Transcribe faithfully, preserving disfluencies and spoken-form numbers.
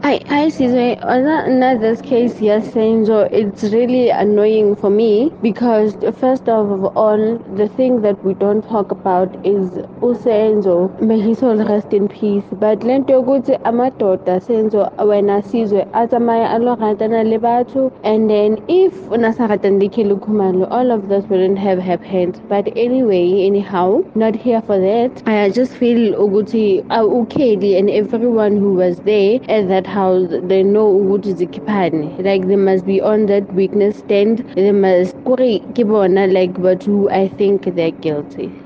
I, I see. So in this case, yes, Senzo, it's really annoying for me because first of all, the thing that we don't talk about is Usenzo. May his soul rest in peace. But lento yokuthi amadoda Senzo wena sizwe atamaya alogantana lebatu, and then if unasagatandike lukumalo, all of this wouldn't have happened. But anyway, anyhow, not here for that. I just feel Uguti uh, Ukedi and everyone who was there at that house, they know Uguti Zikipani. Like they must be on that weakness stand. They must kuri kibona like, but who I think they're guilty.